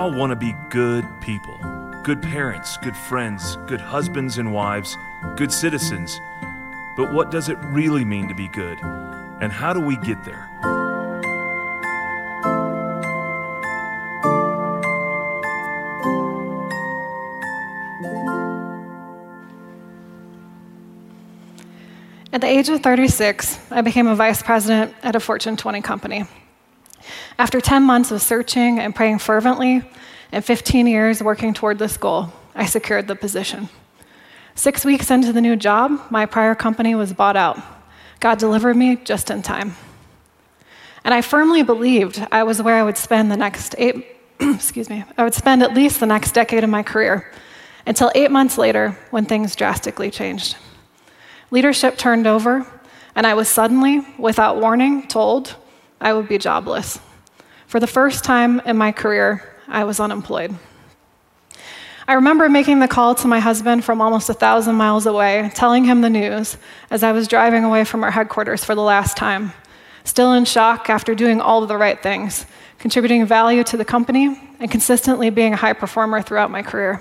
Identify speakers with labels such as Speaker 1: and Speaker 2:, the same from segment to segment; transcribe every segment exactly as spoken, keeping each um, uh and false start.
Speaker 1: all want to be good people, good parents, good friends, good husbands and wives, good citizens. But what does it really mean to be good? And how do we get there?
Speaker 2: At the age of thirty-six, I became a vice president at a Fortune twenty company. After ten months of searching and praying fervently, and fifteen years working toward this goal, I secured the position. Six weeks into the new job, my prior company was bought out. God delivered me just in time. And I firmly believed I was where I would spend the next eight, excuse me, I would spend at least the next decade of my career, until eight months later when things drastically changed. Leadership turned over, and I was suddenly, without warning, told I would be jobless. For the first time in my career, I was unemployed. I remember making the call to my husband from almost a thousand miles away, telling him the news as I was driving away from our headquarters for the last time, still in shock after doing all of the right things, contributing value to the company, and consistently being a high performer throughout my career.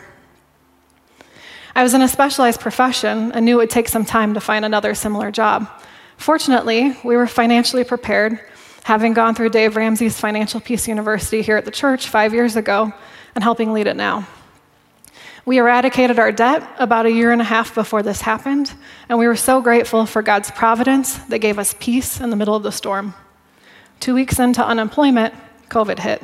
Speaker 2: I was in a specialized profession and knew it would take some time to find another similar job. Fortunately, we were financially prepared, having gone through Dave Ramsey's Financial Peace University here at the church five years ago and helping lead it now. We eradicated our debt about a year and a half before this happened, and we were so grateful for God's providence that gave us peace in the middle of the storm. Two weeks into unemployment, COVID hit.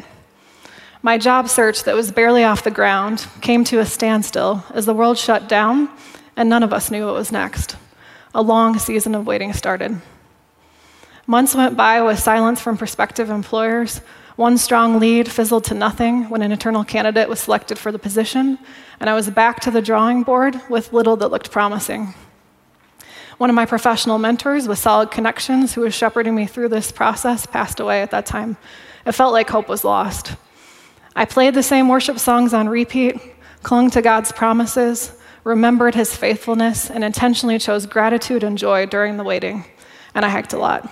Speaker 2: My job search that was barely off the ground came to a standstill as the world shut down and none of us knew what was next. A long season of waiting started. Months went by with silence from prospective employers. One strong lead fizzled to nothing when an internal candidate was selected for the position, and I was back to the drawing board with little that looked promising. One of my professional mentors with solid connections who was shepherding me through this process passed away at that time. It felt like hope was lost. I played the same worship songs on repeat, clung to God's promises, remembered his faithfulness, and intentionally chose gratitude and joy during the waiting, and I hiked a lot.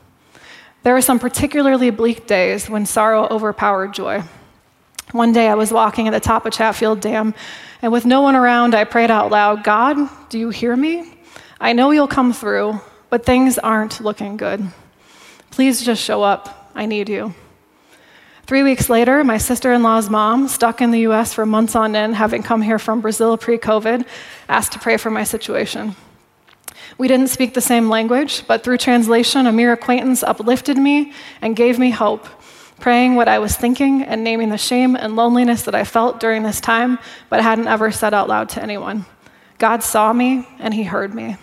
Speaker 2: There were some particularly bleak days when sorrow overpowered joy. One day I was walking at the top of Chatfield Dam, and with no one around, I prayed out loud, "God, do you hear me? I know you'll come through, but things aren't looking good. Please just show up. I need you." Three weeks later, my sister-in-law's mom, stuck in the U S for months on end, having come here from Brazil pre-COVID, asked to pray for my situation. We didn't speak the same language, but through translation, a mere acquaintance uplifted me and gave me hope, praying what I was thinking and naming the shame and loneliness that I felt during this time, but hadn't ever said out loud to anyone. God saw me, and he heard me.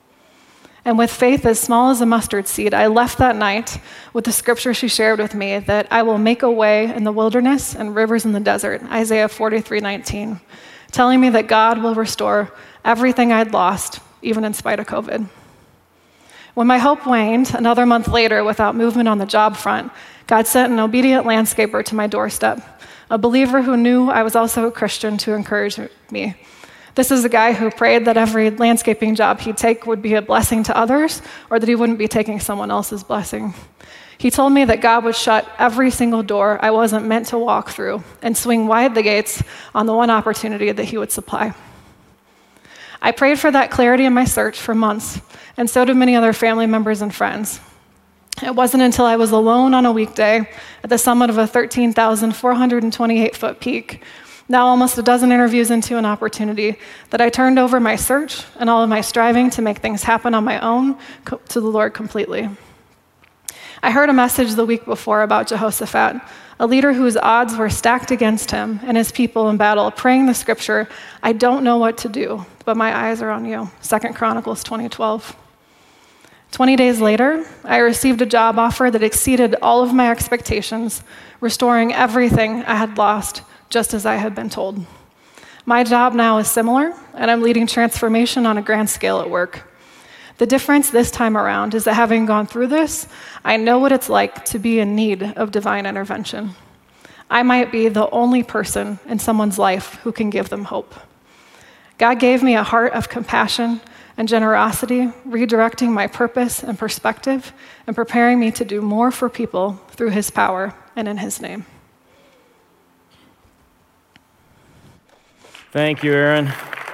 Speaker 2: And with faith as small as a mustard seed, I left that night with the scripture she shared with me that I will make a way in the wilderness and rivers in the desert, Isaiah forty-three nineteen, telling me that God will restore everything I'd lost, even in spite of COVID. When my hope waned, another month later, without movement on the job front, God sent an obedient landscaper to my doorstep, a believer who knew I was also a Christian to encourage me. This is a guy who prayed that every landscaping job he'd take would be a blessing to others, or that he wouldn't be taking someone else's blessing. He told me that God would shut every single door I wasn't meant to walk through and swing wide the gates on the one opportunity that he would supply. I prayed for that clarity in my search for months, and so did many other family members and friends. It wasn't until I was alone on a weekday at the summit of a thirteen thousand four hundred twenty-eight foot peak, now almost a dozen interviews into an opportunity, that I turned over my search and all of my striving to make things happen on my own to the Lord completely. I heard a message the week before about Jehoshaphat, a leader whose odds were stacked against him and his people in battle, praying the scripture, "I don't know what to do, but my eyes are on you," Second Chronicles twenty twelve. Twenty days later, I received a job offer that exceeded all of my expectations, restoring everything I had lost, just as I had been told. My job now is similar, and I'm leading transformation on a grand scale at work. The difference this time around is that having gone through this, I know what it's like to be in need of divine intervention. I might be the only person in someone's life who can give them hope. God gave me a heart of compassion and generosity, redirecting my purpose and perspective, and preparing me to do more for people through his power and in his name.
Speaker 3: Thank you, Aaron.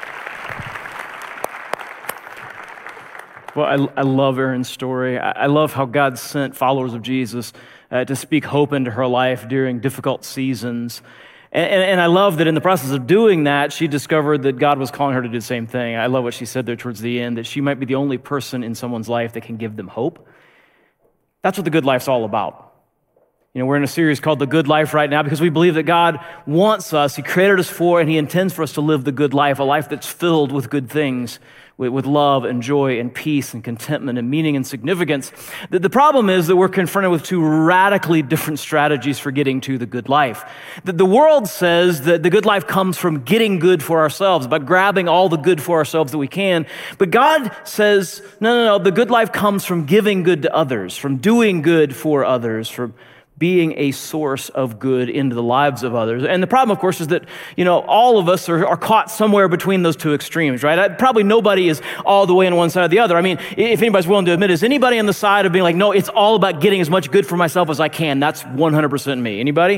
Speaker 3: Well, I, I love Aaron's story. I, I love how God sent followers of Jesus uh, to speak hope into her life during difficult seasons. And, and, and I love that in the process of doing that, she discovered that God was calling her to do the same thing. I love what she said there towards the end, that she might be the only person in someone's life that can give them hope. That's what the good life's all about. You know, we're in a series called The Good Life right now because we believe that God wants us, He created us for, and He intends for us to live the good life, a life that's filled with good things, with, with love and joy and peace and contentment and meaning and significance. The, the problem is that we're confronted with two radically different strategies for getting to the good life. The, the world says that the good life comes from getting good for ourselves, by grabbing all the good for ourselves that we can. But God says, no, no, no, the good life comes from giving good to others, from doing good for others, from being a source of good into the lives of others. And the problem, of course, is that, you know, all of us are, are caught somewhere between those two extremes, right? I, probably nobody is all the way on one side or the other. I mean, if anybody's willing to admit, is anybody on the side of being like, no, it's all about getting as much good for myself as I can? That's one hundred percent me. Anybody?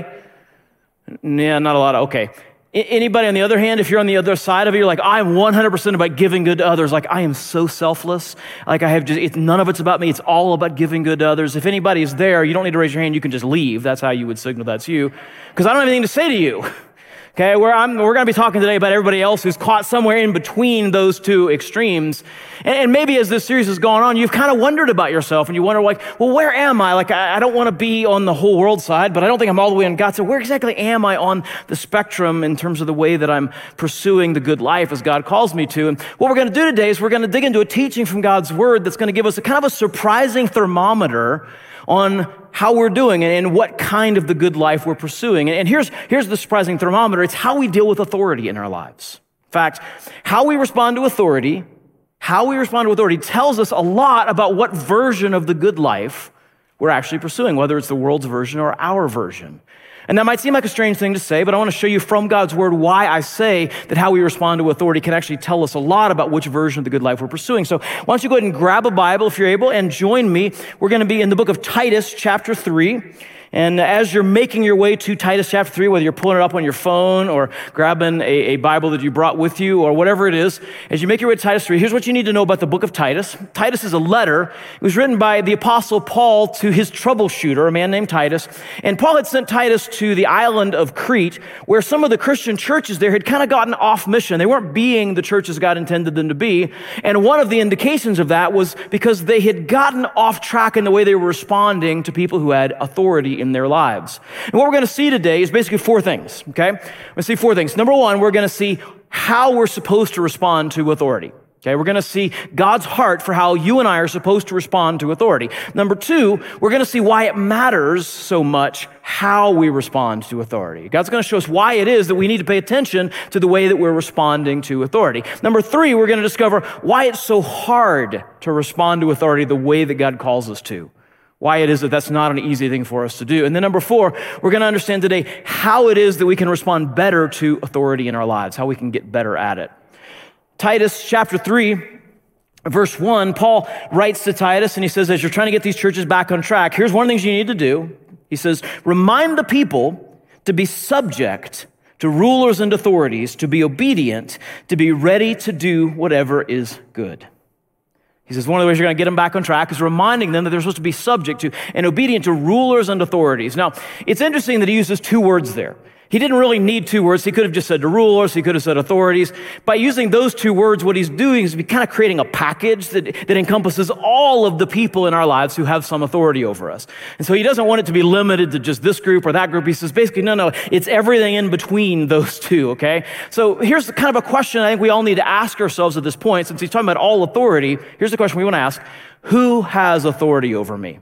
Speaker 3: Yeah, not a lot. Of, okay. Anybody on the other hand, if you're on the other side of it, you're like, I'm one hundred percent about giving good to others. Like, I am so selfless. Like, I have just, it's, none of it's about me. It's all about giving good to others. If anybody is there, you don't need to raise your hand. You can just leave. That's how you would signal that's you. Because I don't have anything to say to you. Okay, we're, I'm, we're going to be talking today about everybody else who's caught somewhere in between those two extremes. And, and maybe as this series has gone on, you've kind of wondered about yourself, and you wonder, like, well, where am I? Like, I, I don't want to be on the whole world side, but I don't think I'm all the way on God's side. Where exactly am I on the spectrum in terms of the way that I'm pursuing the good life as God calls me to? And what we're going to do today is we're going to dig into a teaching from God's Word that's going to give us a kind of a surprising thermometer on how we're doing and what kind of the good life we're pursuing. And here's, here's the surprising thermometer. It's how we deal with authority in our lives. In fact, how we respond to authority, how we respond to authority tells us a lot about what version of the good life we're actually pursuing, whether it's the world's version or our version. And that might seem like a strange thing to say, but I want to show you from God's Word why I say that how we respond to authority can actually tell us a lot about which version of the good life we're pursuing. So why don't you go ahead and grab a Bible if you're able and join me. We're going to be in the book of Titus, chapter three. And as you're making your way to Titus chapter three, whether you're pulling it up on your phone or grabbing a, a Bible that you brought with you or whatever it is, as you make your way to Titus three, here's what you need to know about the book of Titus. Titus is a letter. It was written by the apostle Paul to his troubleshooter, a man named Titus. And Paul had sent Titus to the island of Crete, where some of the Christian churches there had kind of gotten off mission. They weren't being the churches God intended them to be. And one of the indications of that was because they had gotten off track in the way they were responding to people who had authority in their lives. And what we're going to see today is basically four things, okay? We're going to see four things. Number one, we're going to see how we're supposed to respond to authority. Okay, we're going to see God's heart for how you and I are supposed to respond to authority. Number two, we're going to see why it matters so much how we respond to authority. God's going to show us why it is that we need to pay attention to the way that we're responding to authority. Number three, we're going to discover why it's so hard to respond to authority the way that God calls us to. Why it is that that's not an easy thing for us to do. And then number four, we're going to understand today how it is that we can respond better to authority in our lives, how we can get better at it. Titus chapter three, verse one, Paul writes to Titus and he says, as you're trying to get these churches back on track, here's one of the things you need to do. He says, remind the people to be subject to rulers and authorities, to be obedient, to be ready to do whatever is good. He says one of the ways you're going to get them back on track is reminding them that they're supposed to be subject to and obedient to rulers and authorities. Now, it's interesting that he uses two words there. He didn't really need two words. He could have just said to rulers. He could have said authorities. By using those two words, what he's doing is he's kind of creating a package that, that encompasses all of the people in our lives who have some authority over us. And so he doesn't want it to be limited to just this group or that group. He says basically, no, no, it's everything in between those two, okay? So here's the kind of a question I think we all need to ask ourselves at this point. Since he's talking about all authority, here's the question we want to ask. Who has authority over me?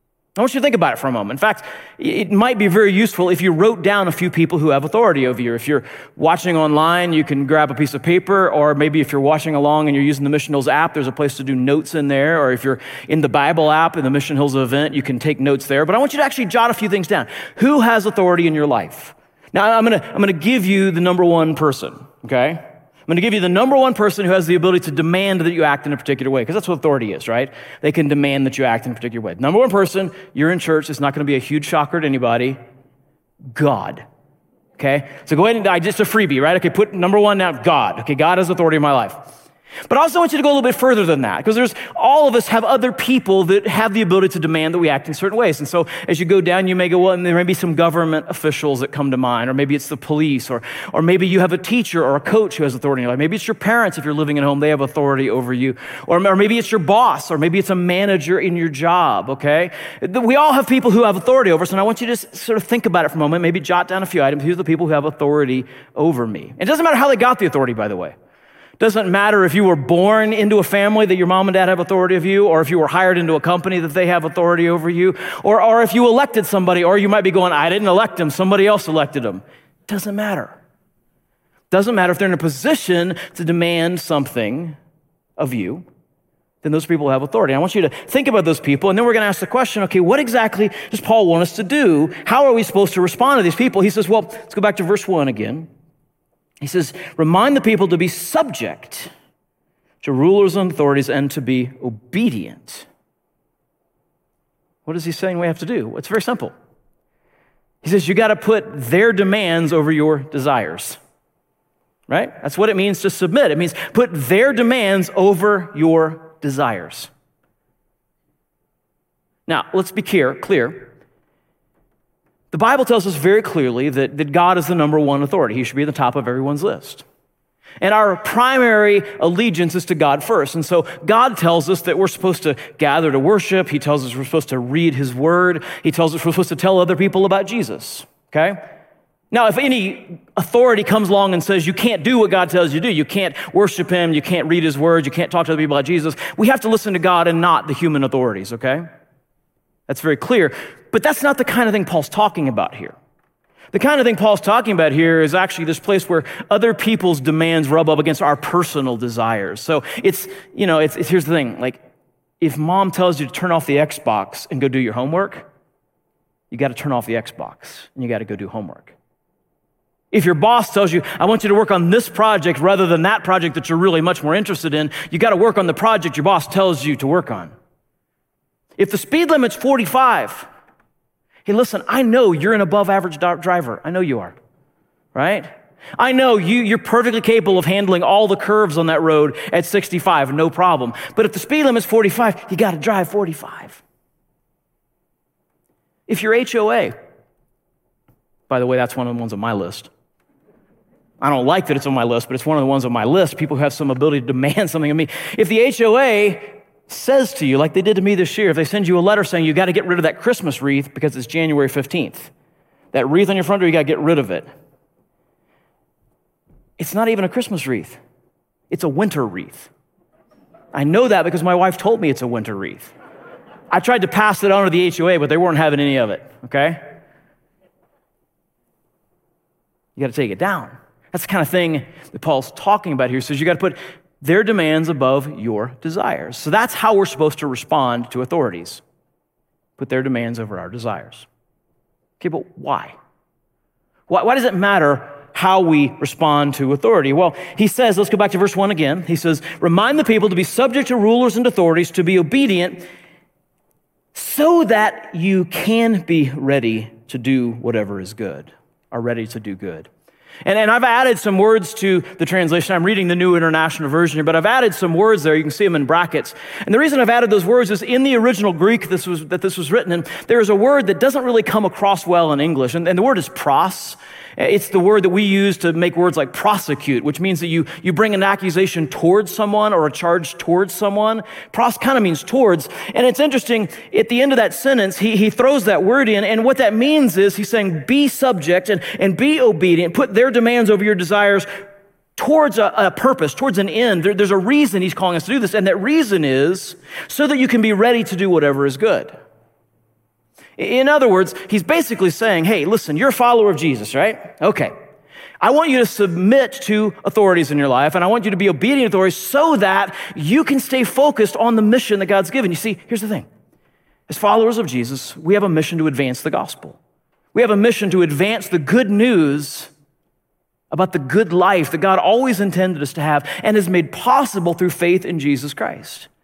Speaker 3: I want you to think about it for a moment. In fact, it might be very useful if you wrote down a few people who have authority over you. If you're watching online, you can grab a piece of paper, or maybe if you're watching along and you're using the Mission Hills app, there's a place to do notes in there, or if you're in the Bible app in the Mission Hills event, you can take notes there. But I want you to actually jot a few things down. Who has authority in your life? Now, I'm going to I'm going to give you the number one person, okay? I'm going to give you the number one person who has the ability to demand that you act in a particular way, because that's what authority is, right? They can demand that you act in a particular way. Number one person, you're in church. It's not going to be a huge shocker to anybody. God. okay? So go ahead and, I just a freebie, right? Okay, put number one now, God. Okay, God has authority in my life. But I also want you to go a little bit further than that, because there's all of us have other people that have the ability to demand that we act in certain ways. And so as you go down, you may go, well, and there may be some government officials that come to mind, or maybe it's the police, or or maybe you have a teacher or a coach who has authority in your life. Maybe it's your parents if you're living at home, they have authority over you. Or, or maybe it's your boss, or maybe it's a manager in your job, okay? We all have people who have authority over us, and I want you to just sort of think about it for a moment, maybe jot down a few items. Here's the people who have authority over me. It doesn't matter how they got the authority, by the way. Doesn't matter if you were born into a family that your mom and dad have authority of you, or if you were hired into a company that they have authority over you, or, or if you elected somebody, or you might be going, I didn't elect him, somebody else elected him. Doesn't matter. Doesn't matter if they're in a position to demand something of you, then those people have authority. I want you to think about those people, and then we're going to ask the question, okay, what exactly does Paul want us to do? How are we supposed to respond to these people? He says, well, let's go back to verse one again. He says, remind the people to be subject to rulers and authorities and to be obedient. What is he saying we have to do? It's very simple. He says, you got to put their demands over your desires, right? That's what it means to submit. It means put their demands over your desires. Now, let's be clear, clear. The Bible tells us very clearly that, that God is the number one authority. He should be at the top of everyone's list. And our primary allegiance is to God first. And so God tells us that we're supposed to gather to worship. He tells us we're supposed to read his word. He tells us we're supposed to tell other people about Jesus, okay? Now, if any authority comes along and says you can't do what God tells you to do, you can't worship him, you can't read his word, you can't talk to other people about Jesus, we have to listen to God and not the human authorities, okay? That's very clear. But that's not the kind of thing Paul's talking about here. The kind of thing Paul's talking about here is actually this place where other people's demands rub up against our personal desires. So it's, you know, it's, it's here's the thing. Like, if mom tells you to turn off the Xbox and go do your homework, you got to turn off the Xbox and you got to go do homework. If your boss tells you, I want you to work on this project rather than that project that you're really much more interested in, you got to work on the project your boss tells you to work on. If the speed limit's forty-five, hey, listen, I know you're an above average driver. I know you are, right? I know you, you're perfectly capable of handling all the curves on that road at sixty-five, no problem. But if the speed limit's forty-five, you got to drive forty-five. If you're H O A, by the way, that's one of the ones on my list. I don't like that it's on my list, but it's one of the ones on my list. People who have some ability to demand something of me. If the H O A says to you, like they did to me this year, if they send you a letter saying you got to get rid of that Christmas wreath because it's January fifteenth, that wreath on your front door, you got to get rid of it. It's not even a Christmas wreath. It's a winter wreath. I know that because my wife told me it's a winter wreath. I tried to pass it on to the H O A, but they weren't having any of it, okay? You got to take it down. That's the kind of thing that Paul's talking about here. He says you got to put their demands above your desires. So that's how we're supposed to respond to authorities. Put their demands over our desires. Okay, but why? Why, why does it matter how we respond to authority? Well, he says, let's go back to verse one again. He says, remind the people to be subject to rulers and authorities, to be obedient, so that you can be ready to do whatever is good, are ready to do good. And, and I've added some words to the translation. I'm reading the New International Version here, but I've added some words there. You can see them in brackets. And the reason I've added those words is in the original Greek this was, that this was written in, there is a word that doesn't really come across well in English, and, and the word is pros. It's the word that we use to make words like prosecute, which means that you, you bring an accusation towards someone or a charge towards someone. Pros kind of means towards. And it's interesting, at the end of that sentence, he, he throws that word in, and what that means is he's saying be subject and, and be obedient, put their demands over your desires towards a, a purpose, towards an end. There, there's a reason he's calling us to do this, and that reason is so that you can be ready to do whatever is good. In other words, he's basically saying, hey, listen, you're a follower of Jesus, right? Okay. I want you to submit to authorities in your life, and I want you to be obedient to authorities so that you can stay focused on the mission that God's given. You see, here's the thing. As followers of Jesus, we have a mission to advance the gospel. We have a mission to advance the good news about the good life that God always intended us to have and is made possible through faith in Jesus Christ.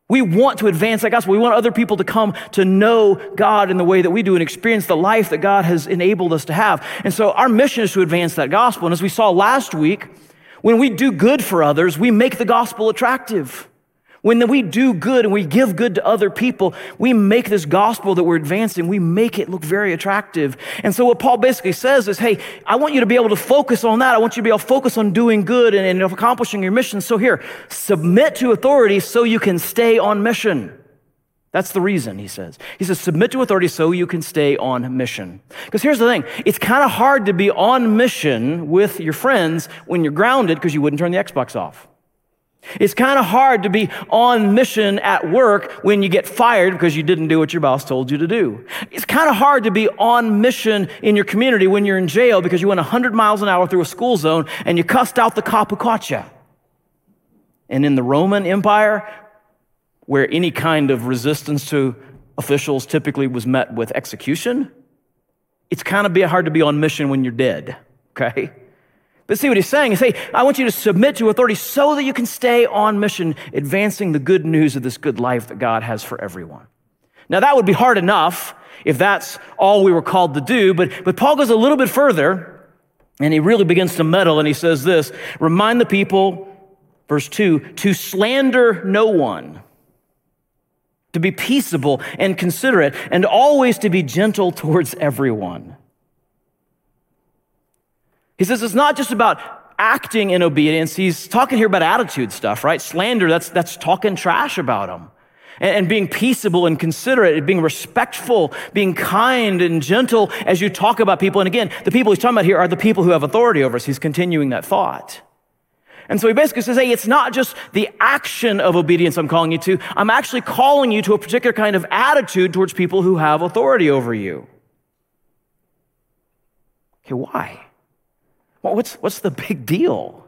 Speaker 3: We want to advance that gospel. We want other people to come to know God in the way that we do and experience the life that God has enabled us to have. And so our mission is to advance that gospel. And as we saw last week, when we do good for others, we make the gospel attractive. When we do good and we give good to other people, we make this gospel that we're advancing, we make it look very attractive. And so what Paul basically says is, hey, I want you to be able to focus on that. I want you to be able to focus on doing good and, and accomplishing your mission. So here, submit to authority so you can stay on mission. That's the reason, he says. He says, submit to authority so you can stay on mission. Because here's the thing, it's kind of hard to be on mission with your friends when you're grounded because you wouldn't turn the Xbox off. It's kind of hard to be on mission at work when you get fired because you didn't do what your boss told you to do. It's kind of hard to be on mission in your community when you're in jail because you went one hundred miles an hour through a school zone and you cussed out the cop who caught you. And in the Roman Empire, where any kind of resistance to officials typically was met with execution, it's kind of hard to be on mission when you're dead, okay? But see what he's saying is, hey, I want you to submit to authority so that you can stay on mission, advancing the good news of this good life that God has for everyone. Now, that would be hard enough if that's all we were called to do, but, but Paul goes a little bit further, and he really begins to meddle, and he says this, remind the people, verse two, to slander no one, to be peaceable and considerate, and always to be gentle towards everyone. He says it's not just about acting in obedience. He's talking here about attitude stuff, right? Slander, that's that's talking trash about them. And, and being peaceable and considerate, being respectful, being kind and gentle as you talk about people. And again, the people he's talking about here are the people who have authority over us. He's continuing that thought. And so he basically says, hey, it's not just the action of obedience I'm calling you to. I'm actually calling you to a particular kind of attitude towards people who have authority over you. Okay, why? Well, what's, what's the big deal?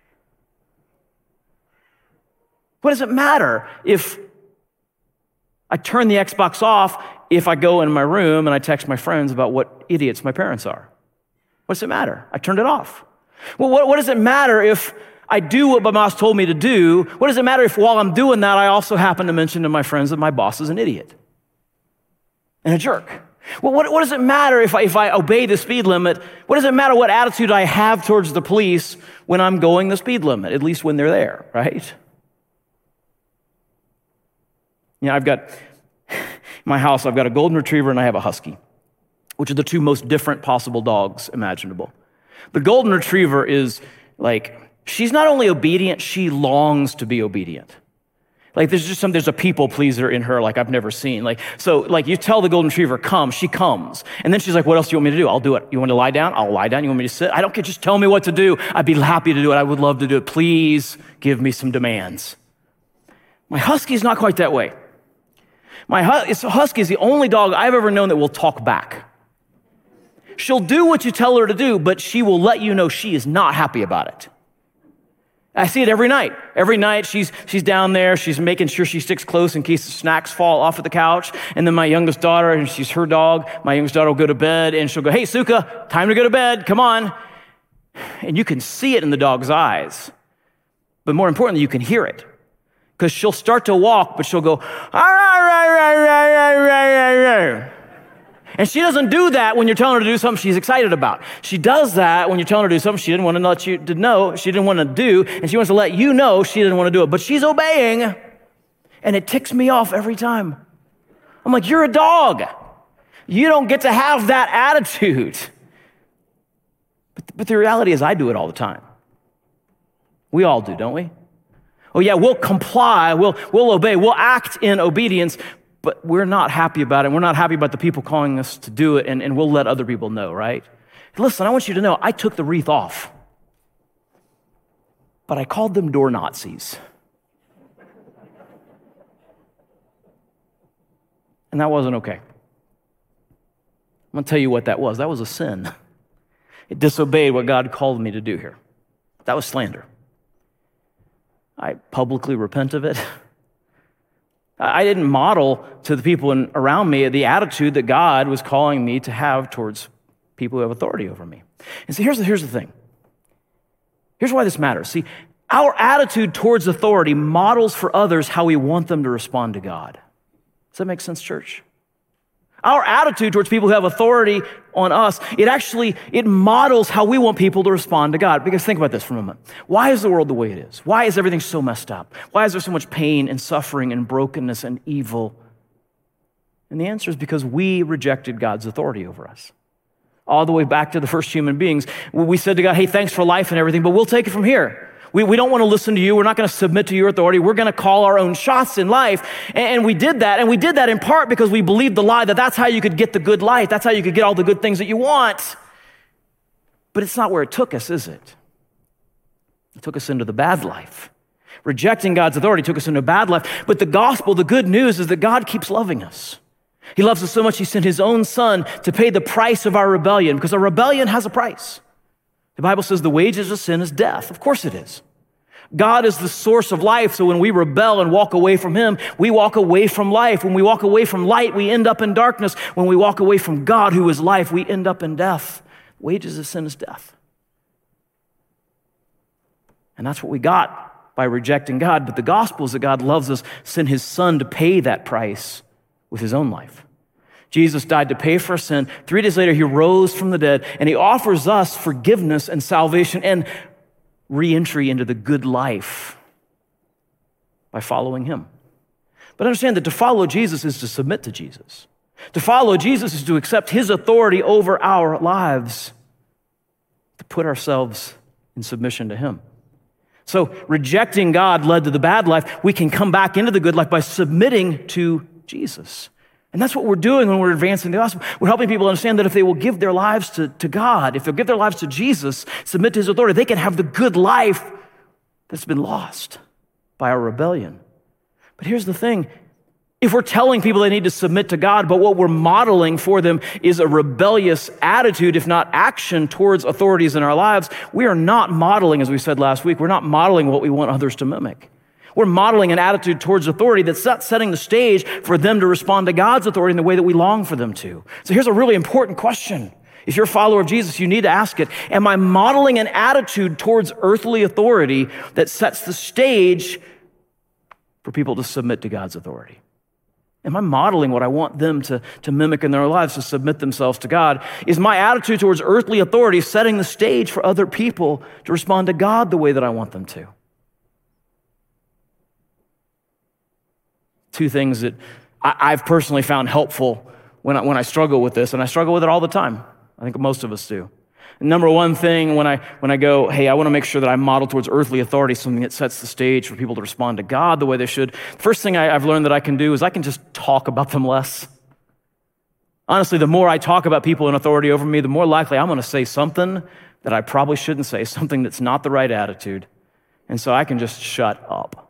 Speaker 3: What does it matter if I turn the Xbox off if I go in my room and I text my friends about what idiots my parents are? What does it matter? I turned it off. Well, what, what does it matter if I do what my boss told me to do? What does it matter if while I'm doing that, I also happen to mention to my friends that my boss is an idiot and a jerk? Well, what, what does it matter if I, if I obey the speed limit? What does it matter what attitude I have towards the police when I'm going the speed limit, at least when they're there, right? You know, I've got, in my house, I've got a golden retriever and I have a husky, which are the two most different possible dogs imaginable. The golden retriever is like, she's not only obedient, she longs to be obedient. Like there's just some, there's a people pleaser in her like I've never seen. Like, so like you tell the golden retriever, come, she comes. And then she's like, what else do you want me to do? I'll do it. You want to lie down? I'll lie down. You want me to sit? I don't care. Just tell me what to do. I'd be happy to do it. I would love to do it. Please give me some demands. My husky is not quite that way. My husky is the only dog I've ever known that will talk back. She'll do what you tell her to do, but she will let you know she is not happy about it. I see it every night. Every night she's she's down there, she's making sure she sticks close in case the snacks fall off of the couch. And then my youngest daughter, and she's her dog, my youngest daughter will go to bed and she'll go, hey, Suka, time to go to bed, come on. And you can see it in the dog's eyes. But more importantly, you can hear it. Because she'll start to walk, but she'll go, ah, rah, rah, rah, rah, rah, rah. And she doesn't do that when you're telling her to do something she's excited about. She does that when you're telling her to do something she didn't want to let you to know, she didn't want to do, and she wants to let you know she didn't want to do it. But she's obeying, and it ticks me off every time. I'm like, you're a dog. You don't get to have that attitude. But, but the reality is I do it all the time. We all do, don't we? Oh yeah, we'll comply, we'll, we'll obey, we'll act in obedience, but we're not happy about it. We're not happy about the people calling us to do it, and, and we'll let other people know, right? Listen, I want you to know, I took the wreath off, but I called them door Nazis. And that wasn't okay. I'm going to tell you what that was. That was a sin. It disobeyed what God called me to do here. That was slander. I publicly repent of it. I didn't model to the people in, around me the attitude that God was calling me to have towards people who have authority over me. And so here's the, here's the thing. Here's why this matters. See, Our attitude towards authority models for others how we want them to respond to God. Does that make sense, church? Our attitude towards people who have authority on us, it actually, it models how we want people to respond to God. Because think about this for a moment. Why is the world the way it is? Why is everything so messed up? Why is there so much pain and suffering and brokenness and evil? And the answer is because we rejected God's authority over us. All the way back to the first human beings, we said to God, hey, thanks for life and everything, but we'll take it from here. We, we don't want to listen to you. We're not going to submit to your authority. We're going to call our own shots in life. And, and we did that. And we did that in part because we believed the lie that that's how you could get the good life. That's how you could get all the good things that you want. But it's not where it took us, is it? It took us into the bad life. Rejecting God's authority took us into a bad life. But the gospel, the good news is that God keeps loving us. He loves us so much, he sent his own son to pay the price of our rebellion, because our rebellion has a price. The Bible says the wages of sin is death. Of course it is. God is the source of life, so when we rebel and walk away from him, we walk away from life. When we walk away from light, we end up in darkness. When we walk away from God, who is life, we end up in death. Wages of sin is death. And that's what we got by rejecting God. But the gospel is that God loves us, sent his son to pay that price with his own life. Jesus died to pay for our sin. Three days later, he rose from the dead, and he offers us forgiveness and salvation and re-entry into the good life by following him. But understand that to follow Jesus is to submit to Jesus. To follow Jesus is to accept his authority over our lives, to put ourselves in submission to him. So rejecting God led to the bad life. We can come back into the good life by submitting to Jesus. And that's what we're doing when we're advancing the gospel. We're helping people understand that if they will give their lives to, to God, if they'll give their lives to Jesus, submit to his authority, they can have the good life that's been lost by our rebellion. But here's the thing. If we're telling people they need to submit to God, but what we're modeling for them is a rebellious attitude, if not action, towards authorities in our lives, we are not modeling, as we said last week, we're not modeling what we want others to mimic. We're modeling an attitude towards authority that's not setting the stage for them to respond to God's authority in the way that we long for them to. So here's a really important question. If you're a follower of Jesus, you need to ask it. Am I modeling an attitude towards earthly authority that sets the stage for people to submit to God's authority? Am I modeling what I want them to, to mimic in their lives, to submit themselves to God? Is my attitude towards earthly authority setting the stage for other people to respond to God the way that I want them to? Two things that I've personally found helpful when I, when I struggle with this, and I struggle with it all the time. I think most of us do. And number one thing when I when I go, hey, I want to make sure that I model towards earthly authority something that sets the stage for people to respond to God the way they should. First thing I, I've learned that I can do is I can just talk about them less. Honestly, the more I talk about people in authority over me, the more likely I'm going to say something that I probably shouldn't say, something that's not the right attitude. And so I can just shut up.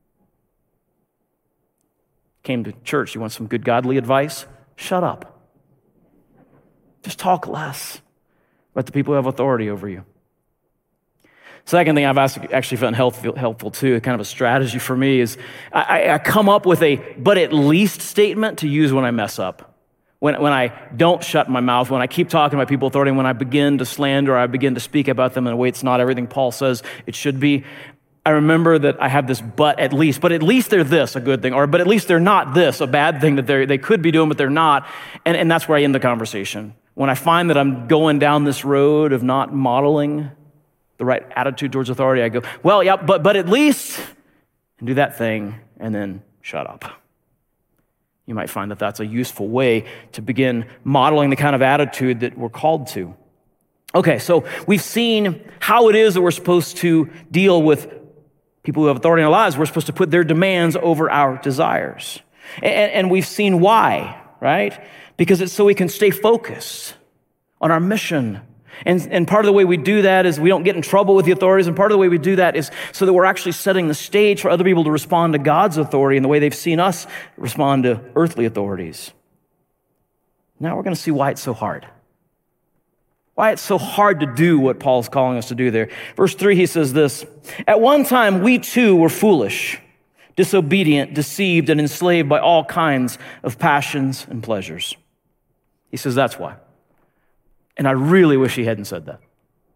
Speaker 3: Came to church, you want some good godly advice? Shut up. Just talk less about the people who have authority over you. Second thing I've actually found helpful too, kind of a strategy for me, is I, I come up with a but at least statement to use when I mess up. When, when I don't shut my mouth, when I keep talking about people authority, when I begin to slander or I begin to speak about them in a way it's not everything Paul says it should be, I remember that I have this but at least, but at least they're this, a good thing, or but at least they're not this, a bad thing that they they could be doing, but they're not. And, and that's where I end the conversation. When I find that I'm going down this road of not modeling the right attitude towards authority, I go, well, yeah, but but at least, and do that thing, and then shut up. You might find that that's a useful way to begin modeling the kind of attitude that we're called to. Okay, so we've seen how it is that we're supposed to deal with people who have authority in our lives. We're supposed to put their demands over our desires. And, and we've seen why, right? Because it's so we can stay focused on our mission. And, and part of the way we do that is we don't get in trouble with the authorities. And part of the way we do that is so that we're actually setting the stage for other people to respond to God's authority in the way they've seen us respond to earthly authorities. Now we're going to see why it's so hard. Why it's so hard to do what Paul's calling us to do there. Verse three, he says this, at one time we too were foolish, disobedient, deceived, and enslaved by all kinds of passions and pleasures. He says that's why. And I really wish he hadn't said that.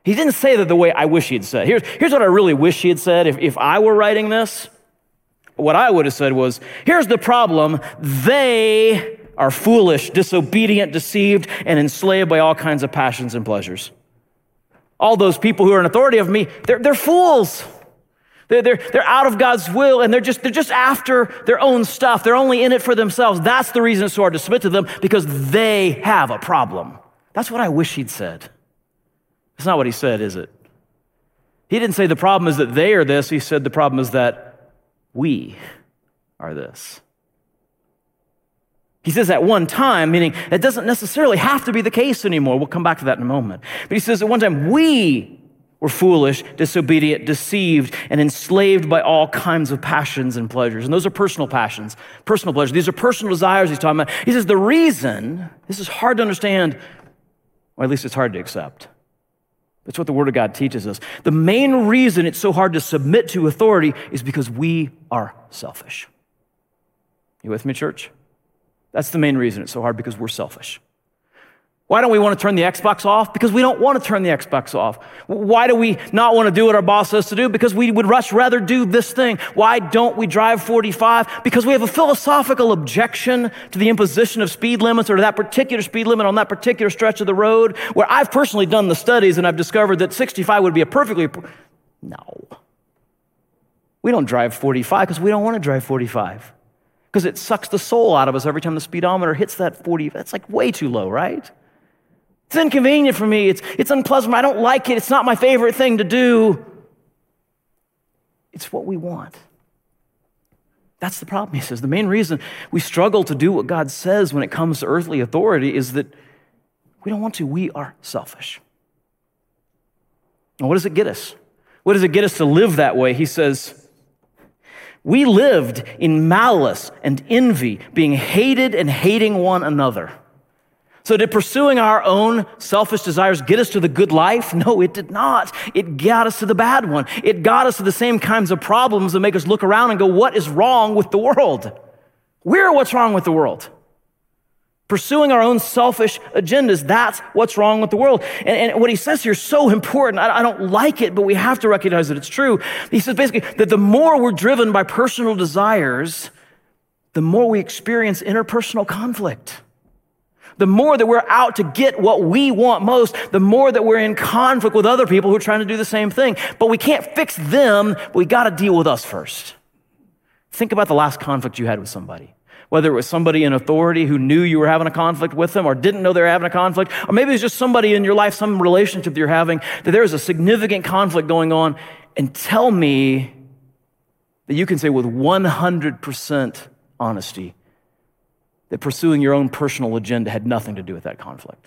Speaker 3: He didn't say that the way I wish he had said. Here's, here's what I really wish he had said. If, if I were writing this, what I would have said was, here's the problem. They are foolish, disobedient, deceived, and enslaved by all kinds of passions and pleasures. All those people who are in authority of me, they're, they're fools. They're, they're, they're out of God's will, and they're just, they're just after their own stuff. They're only in it for themselves. That's the reason it's so hard to submit to them, because they have a problem. That's what I wish he'd said. It's not what he said, is it? He didn't say the problem is that they are this. He said the problem is that we are this. He says at one time, meaning it doesn't necessarily have to be the case anymore. We'll come back to that in a moment. But he says at one time, we were foolish, disobedient, deceived, and enslaved by all kinds of passions and pleasures. And those are personal passions, personal pleasures. These are personal desires he's talking about. He says the reason, this is hard to understand, or at least it's hard to accept. That's what the Word of God teaches us. The main reason it's so hard to submit to authority is because we are selfish. You with me, church? That's the main reason it's so hard, because we're selfish. Why don't we want to turn the Xbox off? Because we don't want to turn the Xbox off. Why do we not want to do what our boss says to do? Because we would much rather do this thing. Why don't we drive forty-five? Because we have a philosophical objection to the imposition of speed limits, or to that particular speed limit on that particular stretch of the road, where I've personally done the studies and I've discovered that sixty-five would be a perfectly... No. We don't drive forty-five because we don't want to drive forty-five. Because it sucks the soul out of us every time the speedometer hits that forty. That's like way too low, right? It's inconvenient for me. It's, it's unpleasant. I don't like it. It's not my favorite thing to do. It's what we want. That's the problem, he says. The main reason we struggle to do what God says when it comes to earthly authority is that we don't want to. We are selfish. And what does it get us? What does it get us to live that way? He says, we lived in malice and envy, being hated and hating one another. So did pursuing our own selfish desires get us to the good life? No, it did not. It got us to the bad one. It got us to the same kinds of problems that make us look around and go, what is wrong with the world? We're what's wrong with the world. Pursuing our own selfish agendas, that's what's wrong with the world. And, and what he says here is so important. I, I don't like it, but we have to recognize that it's true. He says basically that the more we're driven by personal desires, the more we experience interpersonal conflict. The more that we're out to get what we want most, the more that we're in conflict with other people who are trying to do the same thing. But we can't fix them, but we got to deal with us first. Think about the last conflict you had with somebody. Whether it was somebody in authority who knew you were having a conflict with them or didn't know they were having a conflict, or maybe it's just somebody in your life, some relationship that you're having, that there is a significant conflict going on, and tell me that you can say with one hundred percent honesty that pursuing your own personal agenda had nothing to do with that conflict.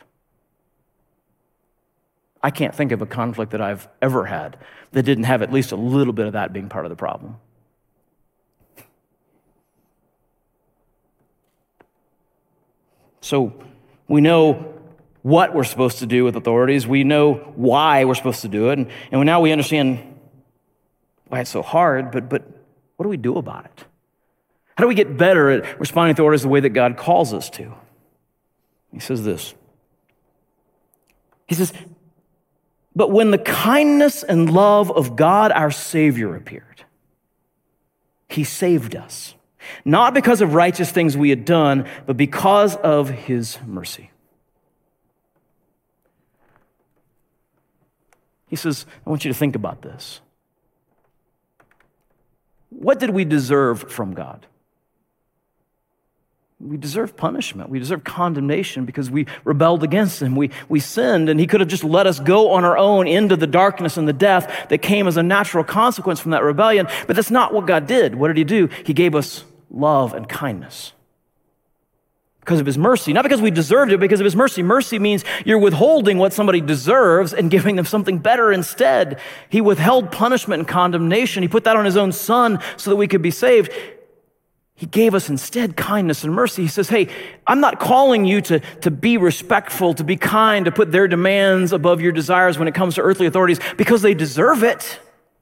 Speaker 3: I can't think of a conflict that I've ever had that didn't have at least a little bit of that being part of the problem. So we know what we're supposed to do with authorities. We know why we're supposed to do it. And, and now we understand why it's so hard, but, but what do we do about it? How do we get better at responding to authorities the way that God calls us to? He says this. He says, but when the kindness and love of God our Savior appeared, he saved us. Not because of righteous things we had done, but because of his mercy. He says, I want you to think about this. What did we deserve from God? We deserve punishment. We deserve condemnation because we rebelled against him. We, we sinned, and he could have just let us go on our own into the darkness and the death that came as a natural consequence from that rebellion. But that's not what God did. What did he do? He gave us love and kindness because of his mercy. Not because we deserved it, because of his mercy. Mercy means you're withholding what somebody deserves and giving them something better instead. He withheld punishment and condemnation. He put that on his own son so that we could be saved. He gave us instead kindness and mercy. He says, hey, I'm not calling you to, to be respectful, to be kind, to put their demands above your desires when it comes to earthly authorities because they deserve it.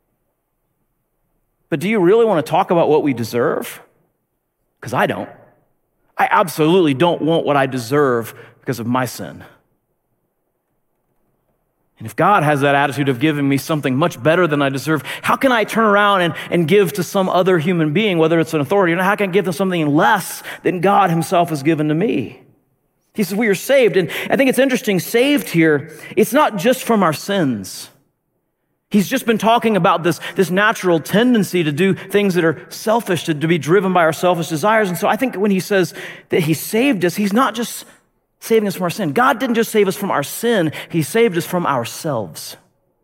Speaker 3: But do you really want to talk about what we deserve? Because I don't. I absolutely don't want what I deserve because of my sin. And if God has that attitude of giving me something much better than I deserve, how can I turn around and, and give to some other human being, whether it's an authority or not? How can I give them something less than God himself has given to me? He says we are saved. And I think it's interesting, saved here, it's not just from our sins. He's just been talking about this, this natural tendency to do things that are selfish, to, to be driven by our selfish desires. And so I think when he says that he saved us, he's not just saving us from our sin. God didn't just save us from our sin, he saved us from ourselves.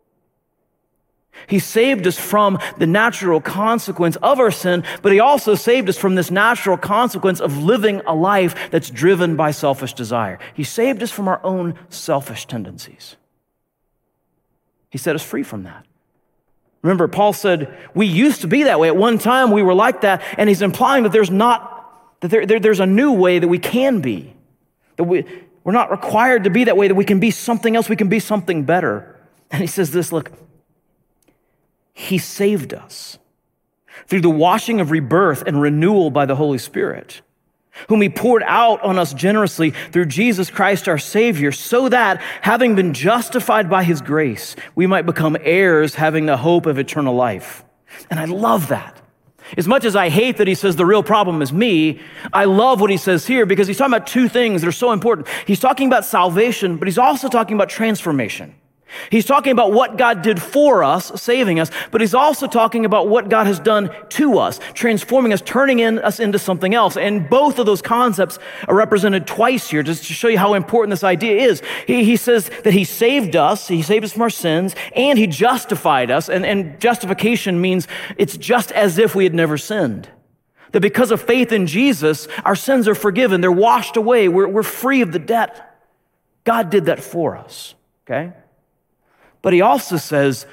Speaker 3: He saved us from the natural consequence of our sin, but he also saved us from this natural consequence of living a life that's driven by selfish desire. He saved us from our own selfish tendencies. He set us free from that. Remember, Paul said, we used to be that way. At one time, we were like that, and he's implying that there's not, that there, there, there's a new way that we can be. That we, we're not required to be that way, that we can be something else, we can be something better. And he says this, look, he saved us through the washing of rebirth and renewal by the Holy Spirit, whom he poured out on us generously through Jesus Christ our Savior, so that, having been justified by his grace, we might become heirs, having the hope of eternal life. And I love that. As much as I hate that he says the real problem is me, I love what he says here because he's talking about two things that are so important. He's talking about salvation, but he's also talking about transformation. He's talking about what God did for us, saving us, but he's also talking about what God has done to us, transforming us, turning in us into something else. And both of those concepts are represented twice here, just to show you how important this idea is. He, he says that he saved us, he saved us from our sins, and he justified us. And, and justification means it's just as if we had never sinned. That because of faith in Jesus, our sins are forgiven, they're washed away, we're, we're free of the debt. God did that for us, okay? But he also says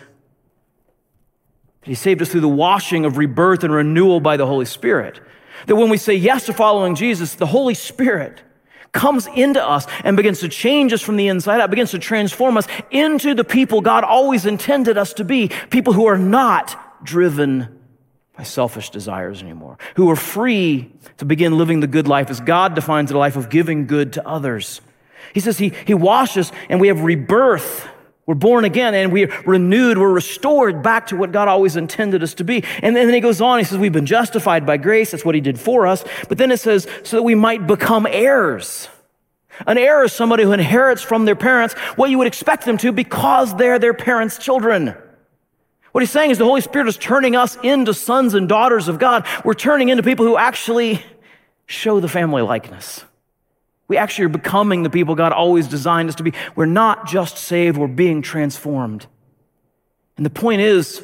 Speaker 3: that he saved us through the washing of rebirth and renewal by the Holy Spirit. That when we say yes to following Jesus, the Holy Spirit comes into us and begins to change us from the inside out, begins to transform us into the people God always intended us to be, people who are not driven by selfish desires anymore, who are free to begin living the good life as God defines the life of giving good to others. He says he, he washes and we have rebirth. We're born again and we're renewed, we're restored back to what God always intended us to be. And then he goes on, he says, we've been justified by grace. That's what he did for us. But then it says, so that we might become heirs. An heir is somebody who inherits from their parents what you would expect them to because they're their parents' children. What he's saying is the Holy Spirit is turning us into sons and daughters of God. We're turning into people who actually show the family likeness. We actually are becoming the people God always designed us to be. We're not just saved, we're being transformed. And the point is,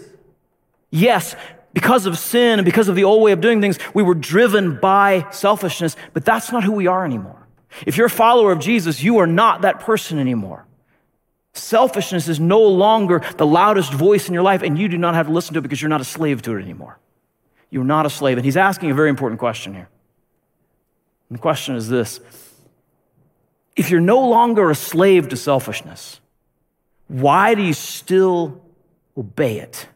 Speaker 3: yes, because of sin and because of the old way of doing things, we were driven by selfishness, but that's not who we are anymore. If you're a follower of Jesus, you are not that person anymore. Selfishness is no longer the loudest voice in your life, and you do not have to listen to it because you're not a slave to it anymore. You're not a slave. And he's asking a very important question here. And the question is this. If you're no longer a slave to selfishness, why do you still obey it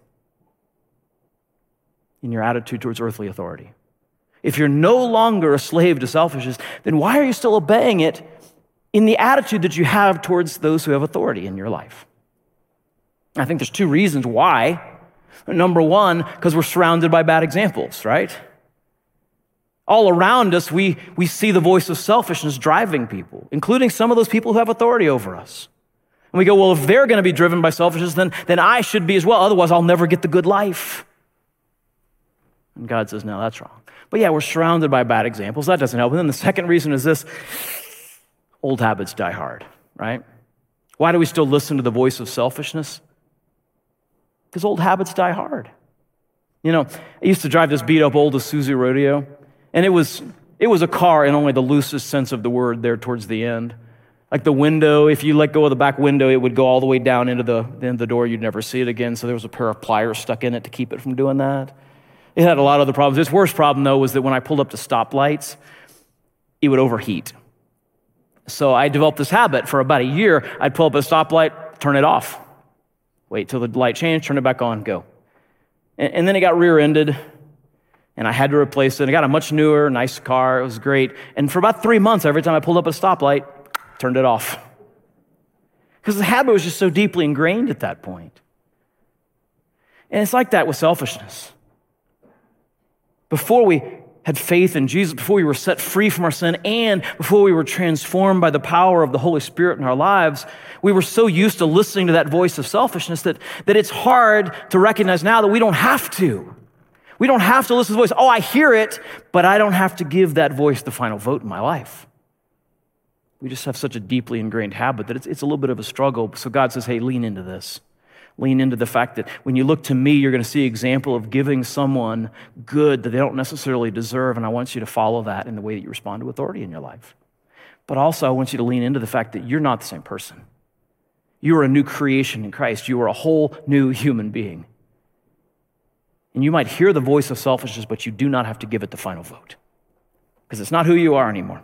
Speaker 3: in your attitude towards earthly authority? If you're no longer a slave to selfishness, then why are you still obeying it in the attitude that you have towards those who have authority in your life? I think there's two reasons why. Number one, because we're surrounded by bad examples, right? All around us, we, we see the voice of selfishness driving people, including some of those people who have authority over us. And we go, well, if they're going to be driven by selfishness, then, then I should be as well. Otherwise, I'll never get the good life. And God says, no, that's wrong. But yeah, we're surrounded by bad examples. That doesn't help. And then the second reason is this. Old habits die hard, right? Why do we still listen to the voice of selfishness? Because old habits die hard. You know, I used to drive this beat-up old Isuzu Rodeo. And it was it was a car in only the loosest sense of the word there towards the end. Like the window, if you let go of the back window, it would go all the way down into the, the end of the door. You'd never see it again. So there was a pair of pliers stuck in it to keep it from doing that. It had a lot of other problems. Its worst problem, though, was that when I pulled up to stoplights, it would overheat. So I developed this habit for about a year. I'd pull up at a stoplight, turn it off. Wait till the light changed, turn it back on, go. And, and then it got rear-ended. And I had to replace it. I got a much newer, nice car. It was great. And for about three months, every time I pulled up a stoplight, turned it off. because the habit was just so deeply ingrained at that point. And it's like that with selfishness. Before we had faith in Jesus, before we were set free from our sin, and before we were transformed by the power of the Holy Spirit in our lives, we were so used to listening to that voice of selfishness that, that it's hard to recognize now that we don't have to. We don't have to listen to the voice. Oh, I hear it, but I don't have to give that voice the final vote in my life. We just have such a deeply ingrained habit that it's, it's a little bit of a struggle. So God says, hey, lean into this. Lean into the fact that when you look to me, you're going to see an example of giving someone good that they don't necessarily deserve, and I want you to follow that in the way that you respond to authority in your life. But also, I want you to lean into the fact that you're not the same person. You are a new creation in Christ. You are a whole new human being. And you might hear the voice of selfishness, but you do not have to give it the final vote, because it's not who you are anymore.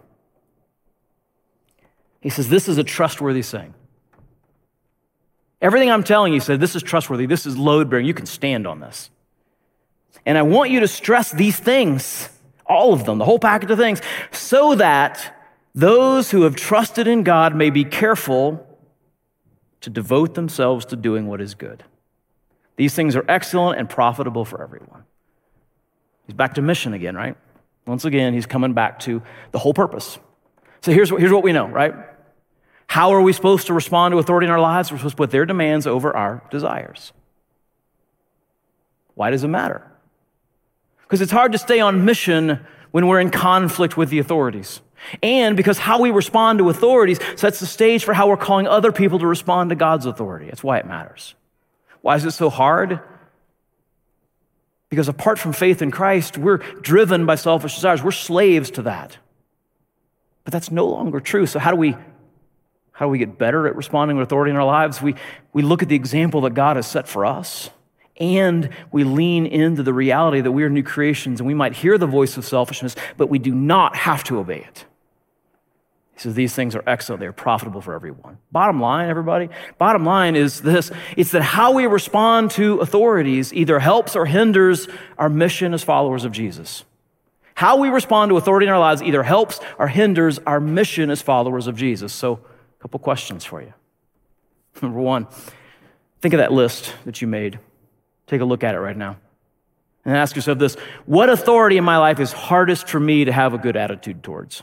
Speaker 3: He says, this is a trustworthy saying. Everything I'm telling you, he said, this is trustworthy. This is load-bearing. You can stand on this. And I want you to stress these things, all of them, the whole package of things, so that those who have trusted in God may be careful to devote themselves to doing what is good. These things are excellent and profitable for everyone. He's back to mission again, right? Once again, he's coming back to the whole purpose. So here's what, here's what we know, right? How are we supposed to respond to authority in our lives? We're supposed to put their demands over our desires. Why does it matter? Because it's hard to stay on mission when we're in conflict with the authorities. And because how we respond to authorities sets the stage for how we're calling other people to respond to God's authority. That's why it matters. Why is it so hard? Because apart from faith in Christ, we're driven by selfish desires. We're slaves to that. But that's no longer true. So how do we How do we get better at responding with authority in our lives? We, we look at the example that God has set for us, and we lean into the reality that we are new creations, and we might hear the voice of selfishness, but we do not have to obey it. He says these things are excellent. They are profitable for everyone. Bottom line, everybody, bottom line is this. It's that how we respond to authorities either helps or hinders our mission as followers of Jesus. How we respond to authority in our lives either helps or hinders our mission as followers of Jesus. So, couple questions for you. Number one, think of that list that you made. Take a look at it right now. And ask yourself this: what authority in my life is hardest for me to have a good attitude towards?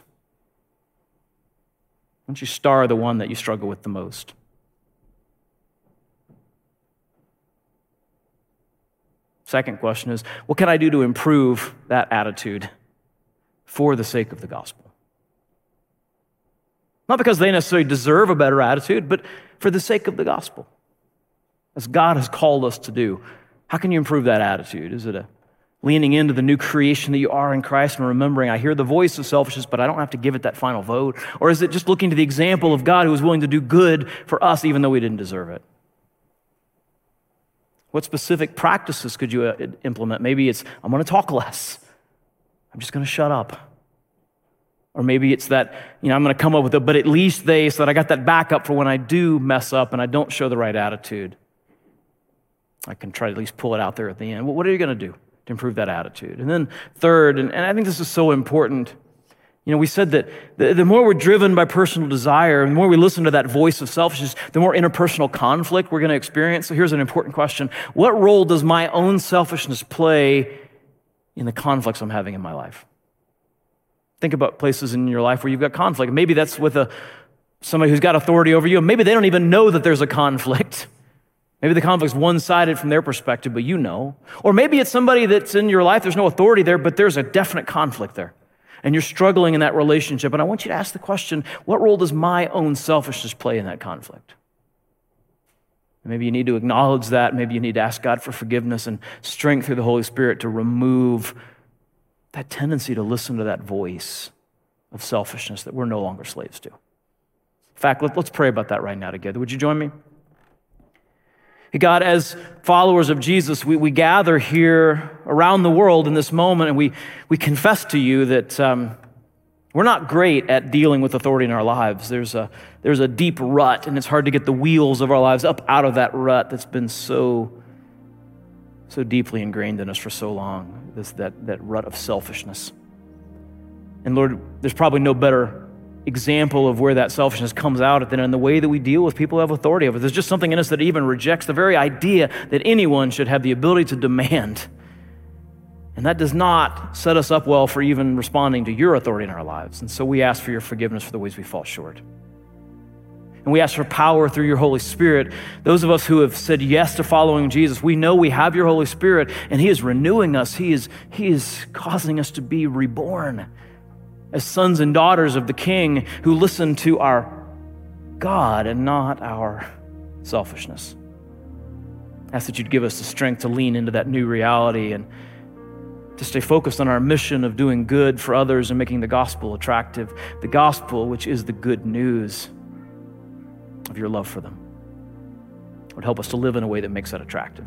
Speaker 3: Why don't you star the one that you struggle with the most? Second question is, what can I do to improve that attitude for the sake of the gospel? Not because they necessarily deserve a better attitude, but for the sake of the gospel. As God has called us to do. How can you improve that attitude? Is it a leaning into the new creation that you are in Christ and remembering, I hear the voice of selfishness, but I don't have to give it that final vote? Or is it just looking to the example of God who was willing to do good for us even though we didn't deserve it? What specific practices could you implement? Maybe it's, I'm going to talk less. I'm just going to shut up. Or maybe it's that, you know, I'm going to come up with it, but at least they, so that I got that backup for when I do mess up and I don't show the right attitude. I can try to at least pull it out there at the end. Well, what are you going to do to improve that attitude? And then third, and, and I think this is so important, you know, we said that the, the more we're driven by personal desire, the more we listen to that voice of selfishness, the more interpersonal conflict we're going to experience. So here's an important question. What role does my own selfishness play in the conflicts I'm having in my life? Think about places in your life where you've got conflict. Maybe that's with a somebody who's got authority over you. Maybe they don't even know that there's a conflict. Maybe the conflict's one-sided from their perspective, but you know. Or maybe it's somebody that's in your life, there's no authority there, but there's a definite conflict there. And you're struggling in that relationship. And I want you to ask the question, what role does my own selfishness play in that conflict? Maybe you need to acknowledge that. Maybe you need to ask God for forgiveness and strength through the Holy Spirit to remove that tendency to listen to that voice of selfishness that we're no longer slaves to. In fact, let, let's pray about that right now together. Would you join me? Hey God, as followers of Jesus, we, we gather here around the world in this moment, and we, we confess to you that um, we're not great at dealing with authority in our lives. There's a, there's a deep rut, and it's hard to get the wheels of our lives up out of that rut that's been so so deeply ingrained in us for so long, this that, that rut of selfishness. And Lord, there's probably no better example of where that selfishness comes out then in the way that we deal with people who have authority over us. There's just something in us that even rejects the very idea that anyone should have the ability to demand. And that does not set us up well for even responding to your authority in our lives. And so we ask for your forgiveness for the ways we fall short. And we ask for power through your Holy Spirit. Those of us who have said yes to following Jesus, we know we have your Holy Spirit, and he is renewing us. He is, he is causing us to be reborn as sons and daughters of the King who listen to our God and not our selfishness. I ask that you'd give us the strength to lean into that new reality and to stay focused on our mission of doing good for others and making the gospel attractive. The gospel, which is the good news of your love for them, would help us to live in a way that makes that attractive.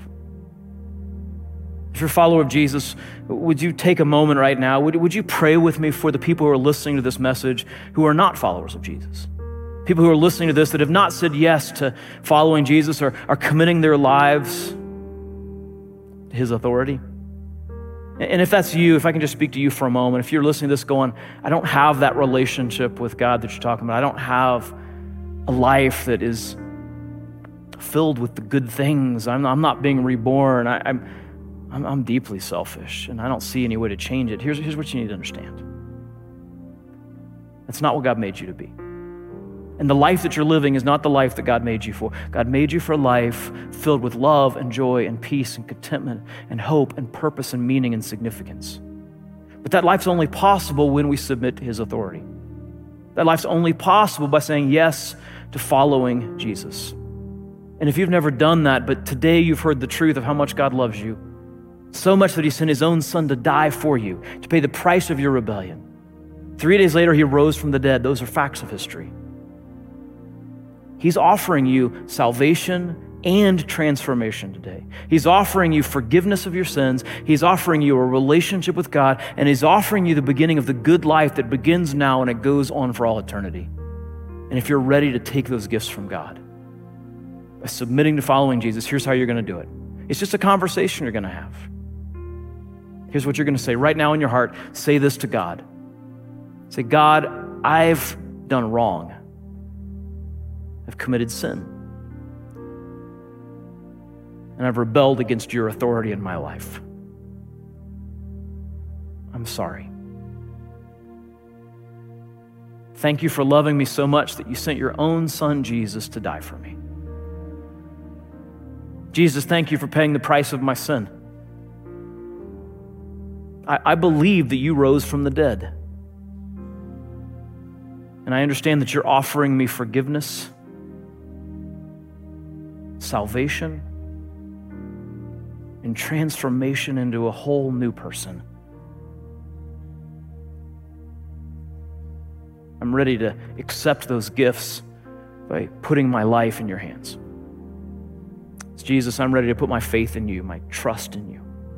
Speaker 3: If you're a follower of Jesus, would you take a moment right now? Would, would you pray with me for the people who are listening to this message who are not followers of Jesus? People who are listening to this that have not said yes to following Jesus or are committing their lives to his authority. And if that's you, if I can just speak to you for a moment, if you're listening to this going, I don't have that relationship with God that you're talking about. I don't have a life that is filled with the good things. I'm, I'm not being reborn. I, I'm, I'm, I'm deeply selfish, and I don't see any way to change it. Here's, here's what you need to understand. That's not what God made you to be. And the life that you're living is not the life that God made you for. God made you for a life filled with love and joy and peace and contentment and hope and purpose and meaning and significance. But that life's only possible when we submit to his authority. That life's only possible by saying yes to following Jesus. And if you've never done that, but today you've heard the truth of how much God loves you, so much that he sent his own son to die for you, to pay the price of your rebellion. Three days later, he rose from the dead. Those are facts of history. He's offering you salvation and transformation today. He's offering you forgiveness of your sins. He's offering you a relationship with God, and he's offering you the beginning of the good life that begins now and it goes on for all eternity. And if you're ready to take those gifts from God, by submitting to following Jesus, here's how you're going to do it. It's just a conversation you're going to have. Here's what you're going to say right now in your heart. Say this to God. Say, God, I've done wrong. I've committed sin. And I've rebelled against your authority in my life. I'm sorry. Thank you for loving me so much that you sent your own son, Jesus, to die for me. Jesus, thank you for paying the price of my sin. I, I believe that you rose from the dead. And I understand that you're offering me forgiveness, salvation, and transformation into a whole new person. I'm ready to accept those gifts by putting my life in your hands. Jesus, I'm ready to put my faith in you, my trust in you.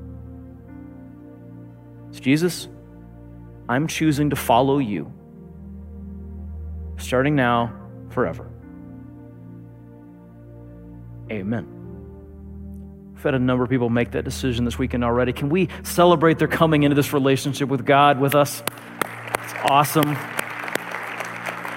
Speaker 3: Jesus, I'm choosing to follow you, starting now, forever. Amen. We've had a number of people make that decision this weekend already. Can we celebrate their coming into this relationship with God with us? It's awesome.